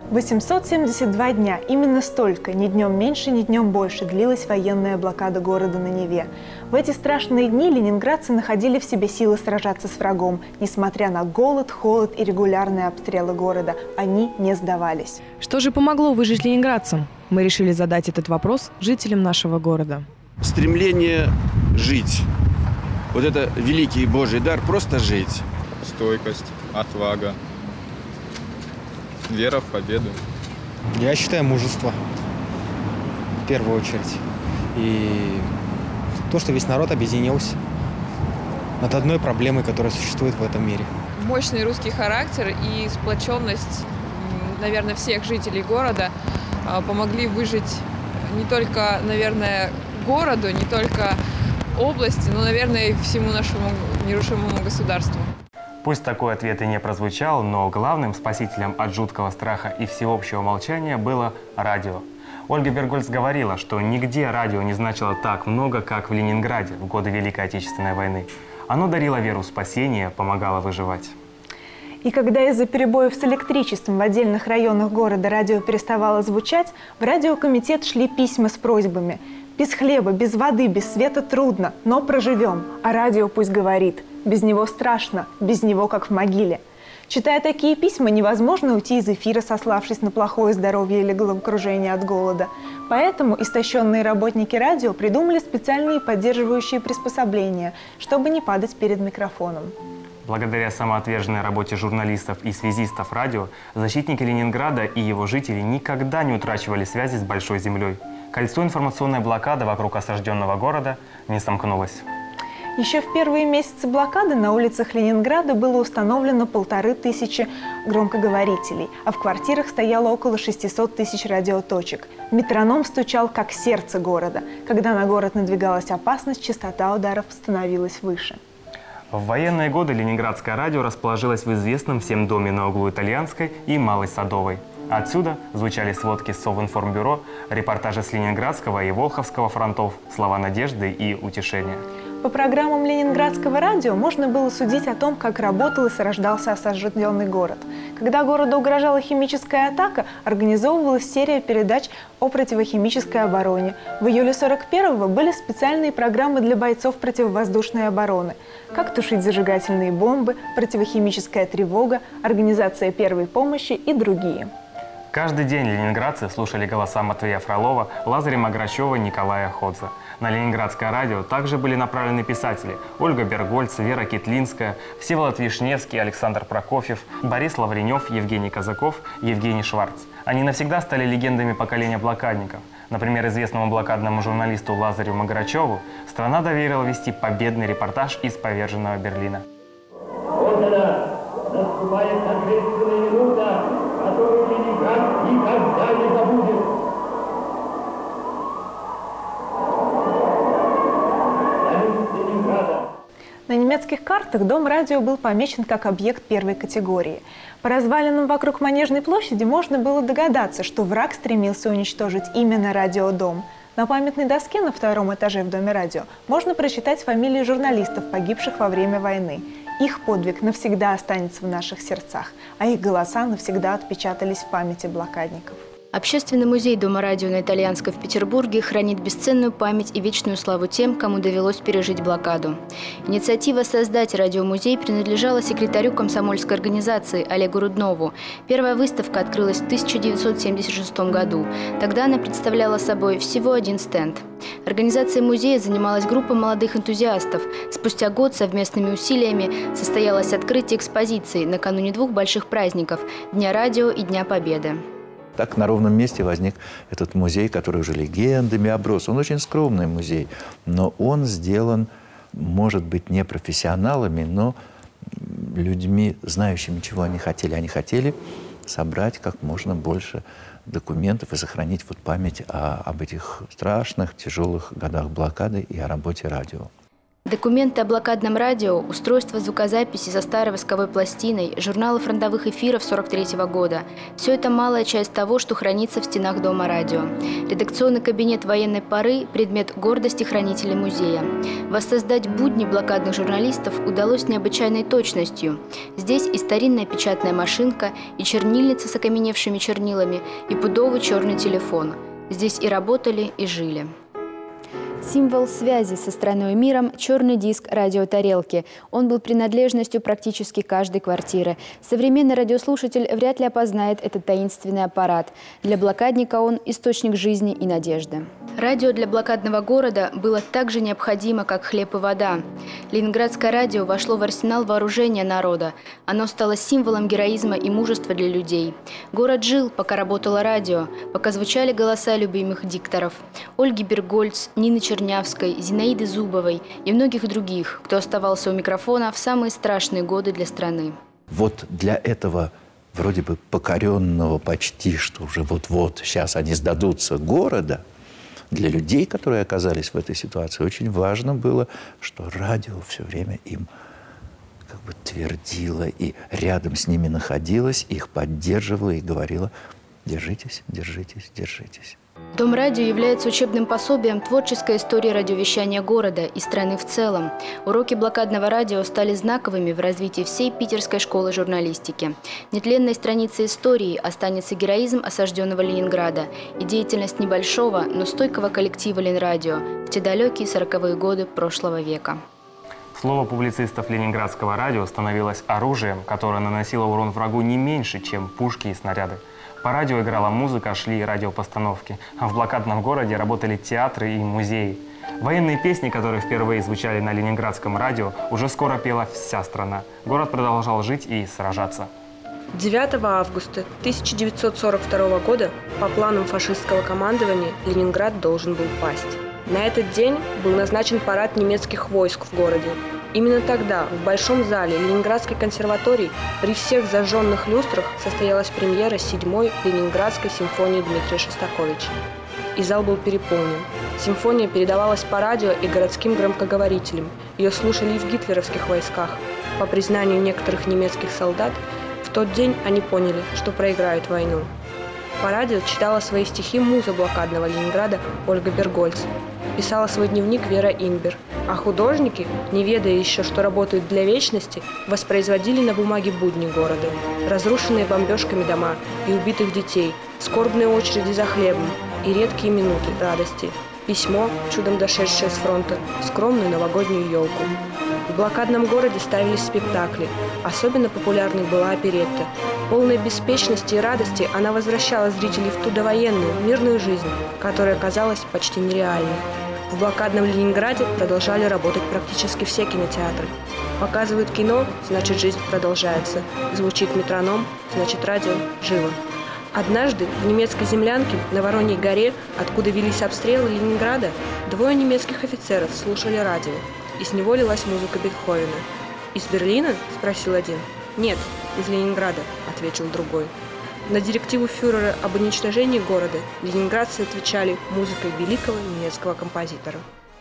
872 дня. Именно столько, ни днем меньше, ни днем больше, длилась военная блокада города на Неве. В эти страшные дни ленинградцы находили в себе силы сражаться с врагом. Несмотря на голод, холод и регулярные обстрелы города, они не сдавались. Что же помогло выжить ленинградцам? Мы решили задать этот вопрос жителям нашего города. Стремление жить. Вот это великий Божий дар – просто жить. Стойкость, отвага, вера в победу. Я считаю, мужество в первую очередь. И то, что весь народ объединился над одной проблемой, которая существует в этом мире. Мощный русский характер и сплоченность, наверное, всех жителей города помогли выжить не только, наверное, городу, не только области, но, наверное, и всему нашему нерушимому государству. Пусть такой ответ и не прозвучал, но главным спасителем от жуткого страха и всеобщего молчания было радио. Ольга Бергольц говорила, что нигде радио не значило так много, как в Ленинграде в годы Великой Отечественной войны. Оно дарило веру в спасение, помогало выживать. И когда из-за перебоев с электричеством в отдельных районах города радио переставало звучать, в радиокомитет шли письма с просьбами. Без хлеба, без воды, без света трудно, но проживем. А радио пусть говорит. Без него страшно, без него как в могиле. Читая такие письма, невозможно уйти из эфира, сославшись на плохое здоровье или головокружение от голода. Поэтому истощенные работники радио придумали специальные поддерживающие приспособления, чтобы не падать перед микрофоном. Благодаря самоотверженной работе журналистов и связистов радио, защитники Ленинграда и его жители никогда не утрачивали связи с Большой землей. Кольцо информационной блокады вокруг осажденного города не сомкнулось. Еще в первые месяцы блокады на улицах Ленинграда было установлено 1500 громкоговорителей, а в квартирах стояло около 600 тысяч радиоточек. Метроном стучал как сердце города. Когда на город надвигалась опасность, частота ударов становилась выше. В военные годы ленинградское радио расположилось в известном всем доме на углу Итальянской и Малой Садовой. Отсюда звучали сводки Совинформбюро, репортажи с Ленинградского и Волховского фронтов, слова надежды и утешения. По программам Ленинградского радио можно было судить о том, как работал и срождался осажденный город. Когда городу угрожала химическая атака, организовывалась серия передач о противохимической обороне. В июле 1941-го были специальные программы для бойцов противовоздушной обороны. Как тушить зажигательные бомбы, противохимическая тревога, организация первой помощи и другие. Каждый день ленинградцы слушали голоса Матвея Фролова, Лазаря Маграчева, Николая Ходза. На Ленинградское радио также были направлены писатели Ольга Бергольц, Вера Китлинская, Всеволод Вишневский, Александр Прокофьев, Борис Лавренев, Евгений Казаков, Евгений Шварц. Они навсегда стали легендами поколения блокадников. Например, известному блокадному журналисту Лазарю Маграчеву страна доверила вести победный репортаж из поверженного Берлина. Вот она, наступает торжественная минута, которую Ленинград никогда не забудет. На немецких картах дом радио был помечен как объект первой категории. По развалинам вокруг Манежной площади можно было догадаться, что враг стремился уничтожить именно радиодом. На памятной доске на втором этаже в Доме радио можно прочитать фамилии журналистов, погибших во время войны. Их подвиг навсегда останется в наших сердцах, а их голоса навсегда отпечатались в памяти блокадников. Общественный музей Дома радио на Итальянской в Петербурге хранит бесценную память и вечную славу тем, кому довелось пережить блокаду. Инициатива создать радиомузей принадлежала секретарю комсомольской организации Олегу Руднову. Первая выставка открылась в 1976 году. Тогда она представляла собой всего один стенд. Организацией музея занималась группа молодых энтузиастов. Спустя год совместными усилиями состоялось открытие экспозиции накануне двух больших праздников – Дня радио и Дня Победы. Так на ровном месте возник этот музей, который уже легендами оброс. Он очень скромный музей, но он сделан, может быть, не профессионалами, но людьми, знающими, чего они хотели. Они хотели собрать как можно больше документов и сохранить вот память об этих страшных, тяжелых годах блокады и о работе радио. Документы о блокадном радио, устройство звукозаписи со старой восковой пластиной, журналы фронтовых эфиров 1943 года – все это малая часть того, что хранится в стенах Дома радио. Редакционный кабинет военной поры – предмет гордости хранителей музея. Воссоздать будни блокадных журналистов удалось с необычайной точностью. Здесь и старинная печатная машинка, и чернильница с окаменевшими чернилами, и пудовый черный телефон. Здесь и работали, и жили. Символ связи со страной и миром – черный диск радиотарелки. Он был принадлежностью практически каждой квартиры. Современный радиослушатель вряд ли опознает этот таинственный аппарат. Для блокадника он – источник жизни и надежды. Радио для блокадного города было так же необходимо, как хлеб и вода. Ленинградское радио вошло в арсенал вооружения народа. Оно стало символом героизма и мужества для людей. Город жил, пока работало радио, пока звучали голоса любимых дикторов – Ольги Бергольц, Нины Чернявской, Зинаиды Зубовой и многих других, кто оставался у микрофона в самые страшные годы для страны. Вот для этого вроде бы покоренного почти, что уже вот-вот сейчас они сдадутся города, для людей, которые оказались в этой ситуации, очень важно было, что радио все время им как бы твердило и рядом с ними находилось, их поддерживало и говорило: держитесь, держитесь, держитесь. Дом радио является учебным пособием творческой истории радиовещания города и страны в целом. Уроки блокадного радио стали знаковыми в развитии всей питерской школы журналистики. Нетленной страницей истории останется героизм осажденного Ленинграда и деятельность небольшого, но стойкого коллектива Ленрадио в те далекие 40-е годы прошлого века. Слово публицистов Ленинградского радио становилось оружием, которое наносило урон врагу не меньше, чем пушки и снаряды. По радио играла музыка, шли радиопостановки, а в блокадном городе работали театры и музеи. Военные песни, которые впервые звучали на ленинградском радио, уже скоро пела вся страна. Город продолжал жить и сражаться. 9 августа 1942 года по планам фашистского командования Ленинград должен был пасть. На этот день был назначен парад немецких войск в городе. Именно тогда в Большом зале Ленинградской консерватории при всех зажженных люстрах состоялась премьера 7-й Ленинградской симфонии Дмитрия Шостаковича. И зал был переполнен. Симфония передавалась по радио и городским громкоговорителям. Ее слушали и в гитлеровских войсках. По признанию некоторых немецких солдат, в тот день они поняли, что проиграют войну. По радио читала свои стихи муза блокадного Ленинграда Ольга Бергольц. Писала свой дневник Вера Инбер. А художники, не ведая еще, что работают для вечности, воспроизводили на бумаге будни города. Разрушенные бомбежками дома и убитых детей, скорбные очереди за хлебом и редкие минуты радости. Письмо, чудом дошедшее с фронта, скромную новогоднюю елку. В блокадном городе ставились спектакли. Особенно популярной была оперетта. Полной беспечности и радости она возвращала зрителей в ту довоенную, мирную жизнь, которая казалась почти нереальной. В блокадном Ленинграде продолжали работать практически все кинотеатры. Показывают кино, значит, жизнь продолжается. Звучит метроном, значит, радио живо. Однажды в немецкой землянке на Вороньей горе, откуда велись обстрелы Ленинграда, 2 немецких офицеров слушали радио, и с него лилась музыка Бетховена. «Из Берлина?» – спросил один. «Нет, из Ленинграда», – ответил другой. На директиву фюрера об уничтожении города ленинградцы отвечали музыкой великого немецкого композитора.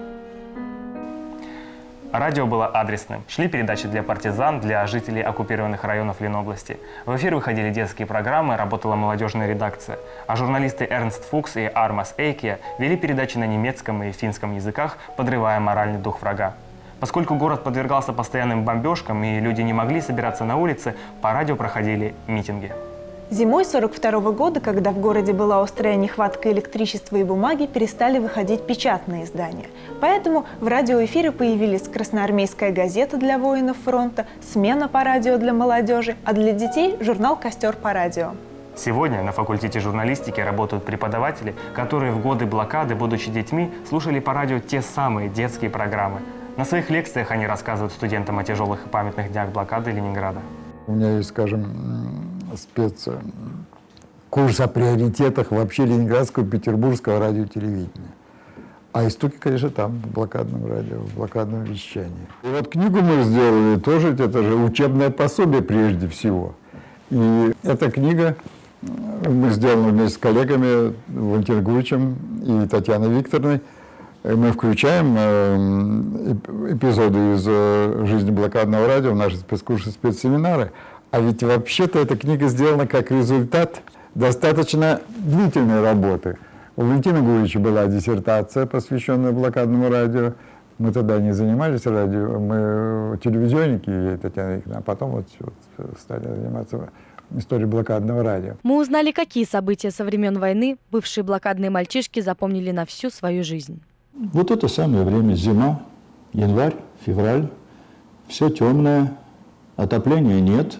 Радио было адресным. Шли передачи для партизан, для жителей оккупированных районов Ленобласти. В эфир выходили детские программы, работала молодежная редакция. А журналисты Эрнст Фукс и Армас Эйкия вели передачи на немецком и финском языках, подрывая моральный дух врага. Поскольку город подвергался постоянным бомбежкам и люди не могли собираться на улице, по радио проходили митинги. Зимой 1942 года, когда в городе была острая нехватка электричества и бумаги, перестали выходить печатные издания. Поэтому в радиоэфире появились красноармейская газета для воинов фронта, смена по радио для молодежи, а для детей – журнал «Костер по радио». Сегодня на факультете журналистики работают преподаватели, которые в годы блокады, будучи детьми, слушали по радио те самые детские программы. На своих лекциях они рассказывают студентам о тяжелых и памятных днях блокады Ленинграда. У меня есть, скажем, спецкурс о приоритетах вообще ленинградского и петербургского радиотелевидения. А истоки, конечно, там, в блокадном радио, в блокадном вещании. И вот книгу мы сделали, тоже это же учебное пособие прежде всего. И эта книга мы сделали вместе с коллегами Валентином Гуричем и Татьяной Викторовной. мы включаем эпизоды из жизни блокадного радио в наши спецкурсы, спецсеминары. А ведь вообще-то эта книга сделана как результат достаточно длительной работы. У Валентина Гурьевича была диссертация, посвященная блокадному радио. Мы тогда не занимались радио, мы телевизионники, Татьяна Викторовна, а потом вот стали заниматься историей блокадного радио. Мы узнали, какие события со времен войны бывшие блокадные мальчишки запомнили на всю свою жизнь. Вот это самое время, зима, январь, февраль, все темное, отопления нет.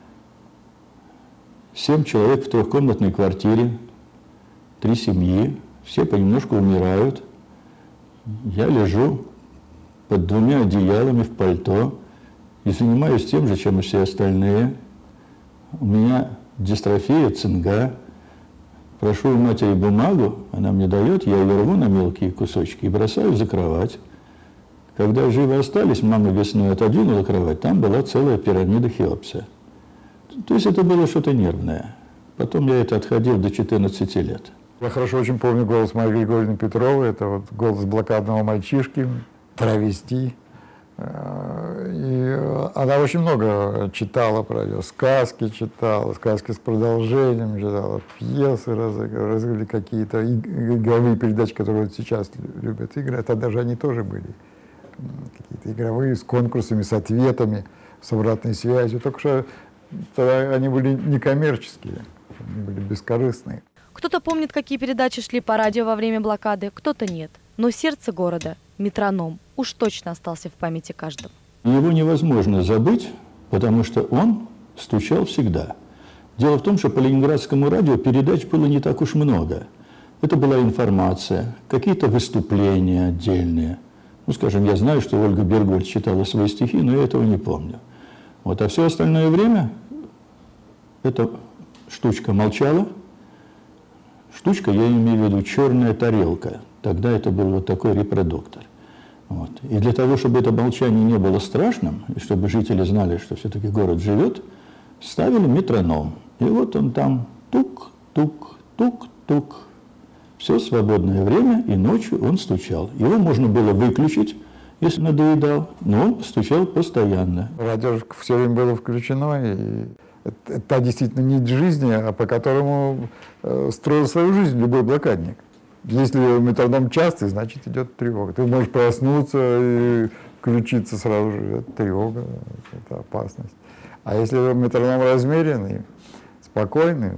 7 человек в трехкомнатной квартире, 3 семьи, все понемножку умирают. Я лежу под 2 одеялами в пальто и занимаюсь тем же, чем и все остальные. У меня дистрофия, цинга. Прошу у матери бумагу, она мне дает, я ее рву на мелкие кусочки и бросаю за кровать. Когда живы остались, мама весной отодвинула кровать, там была целая пирамида Хеопса. То есть это было что-то нервное. Потом я это отходил до 14 лет. Я хорошо очень помню голос Марии Григорьевны Петровой, это вот голос блокадного мальчишки, травести. И она очень много читала про ее, сказки читала, сказки с продолжением читала, пьесы разыгрывали, какие-то игровые передачи, которые вот сейчас любят играть. Тогда же они тоже были какие-то игровые, с конкурсами, с ответами, с обратной связью. Только что тогда они были некоммерческие, они были бескорыстные. Кто-то помнит, какие передачи шли по радио во время блокады, кто-то нет. Но сердце города, метроном, уж точно остался в памяти каждого. Его невозможно забыть, потому что он стучал всегда. Дело в том, что по ленинградскому радио передач было не так уж много. Это была информация, какие-то выступления отдельные. Ну, скажем, я знаю, что Ольга Бергольц читала свои стихи, но я этого не помню. Вот, а все остальное время эта штучка молчала. Штучка, я имею в виду черная тарелка. Тогда это был вот такой репродуктор. Вот. И для того, чтобы это молчание не было страшным, и чтобы жители знали, что все-таки город живет, ставили метроном. И вот он там тук-тук-тук-тук. Все свободное время, и ночью он стучал. Его можно было выключить, если надоедал, но он стучал постоянно. Радио все время было включено, и это действительно нить жизни, а по которому строил свою жизнь любой блокадник. Если метроном частый, значит идет тревога. Ты можешь проснуться и включиться сразу же. Это тревога, это опасность. А если метроном размеренный, спокойный,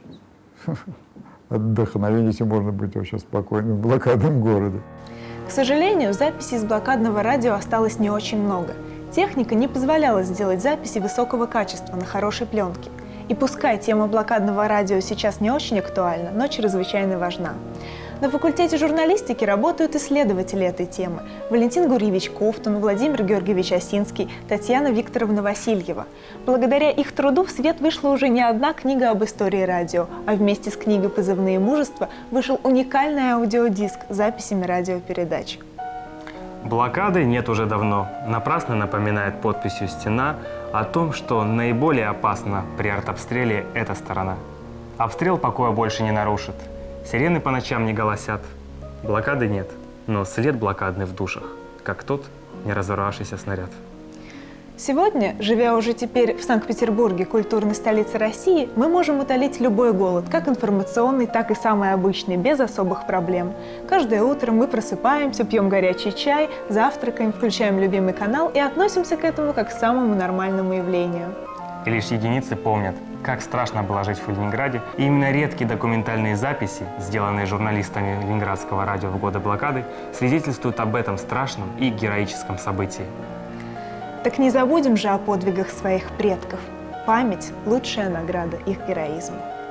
от вдохновения, если можно быть вообще спокойным в блокадном городе. К сожалению, записей из блокадного радио осталось не очень много. Техника не позволяла сделать записи высокого качества на хорошей пленке. И пускай тема блокадного радио сейчас не очень актуальна, но чрезвычайно важна. На факультете журналистики работают исследователи этой темы: Валентин Гурьевич Ковтун, Владимир Георгиевич Осинский, Татьяна Викторовна Васильева. Благодаря их труду в свет вышла уже не одна книга об истории радио, а вместе с книгой «Позывные мужества» вышел уникальный аудиодиск с записями радиопередач. Блокады нет уже давно. Напрасно напоминает подписью «Стена» о том, что наиболее опасна при артобстреле эта сторона. Обстрел покоя больше не нарушит. Сирены по ночам не голосят. Блокады нет, но след блокадный в душах, как тот не разорвавшийся снаряд. Сегодня, живя уже теперь в Санкт-Петербурге, культурной столице России, мы можем утолить любой голод, как информационный, так и самый обычный, без особых проблем. Каждое утро мы просыпаемся, пьем горячий чай, завтракаем, включаем любимый канал и относимся к этому как к самому нормальному явлению. И лишь единицы помнят, как страшно было жить в Ленинграде. И именно редкие документальные записи, сделанные журналистами Ленинградского радио в годы блокады, свидетельствуют об этом страшном и героическом событии. Так не забудем же о подвигах своих предков. Память – лучшая награда их героизма.